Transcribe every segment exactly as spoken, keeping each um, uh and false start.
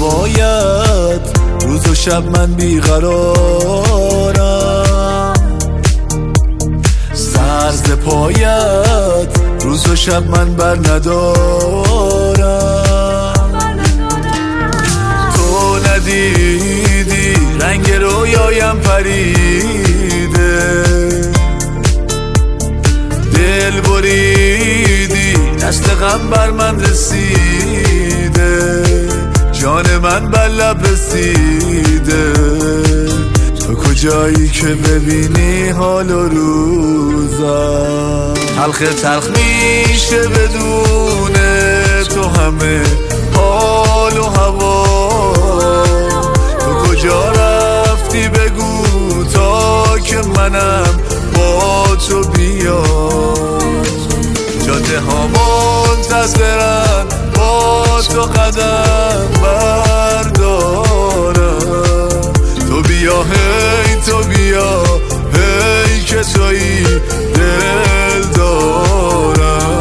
هوایت روز و شب من بیقرارم، سر ز پایت روز و شب من بر ندارم. تو ندیدی رنگ رویایم پریده، دل بریدی دست غم بر من رسیده، جان من بر لب رسیده. تو کجایی که ببینی حال و روزم تلخ تلخ میشه بدون تو همه حال و هوا. تو کجا رفتی بگو تا که منم با تو بیام. جاده ها منتظرن با تو قدم بردارم. تو بیا هی تو بیا هی که تویی دل دارم.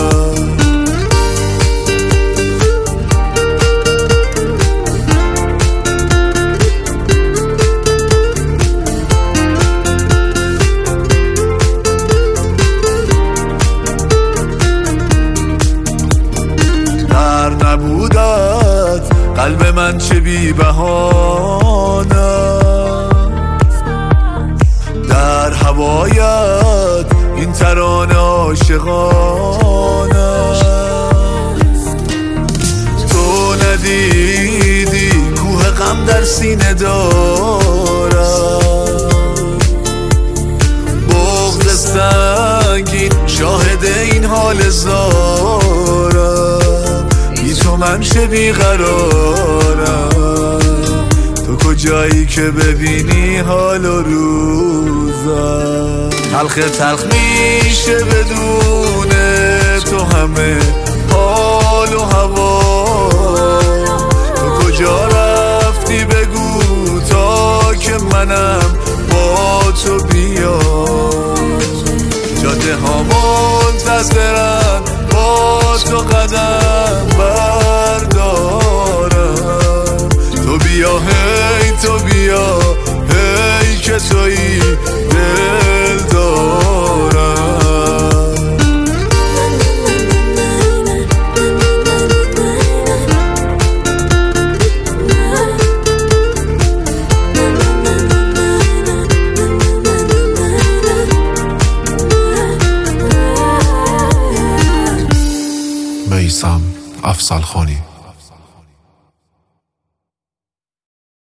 در نبودت قلب من چه بی بهانه، در هوایت این ترانه عاشقانه. تو ندیدی کوه غم در سینه دارم، بغض سنگین شاهد این حال زارم. بی تو من چه بیقرارم. تو کجایی که ببینی حال و روزم تلخ تلخ میشه بدون تو همه حال و هوا. تو کجا رفتی بگو تا که منم با تو بیام. جاده ها منتظرن با تو قدم بردارم. تو بیا هی تو بیا هی که تویی دل دارم. میثم افضل خانی.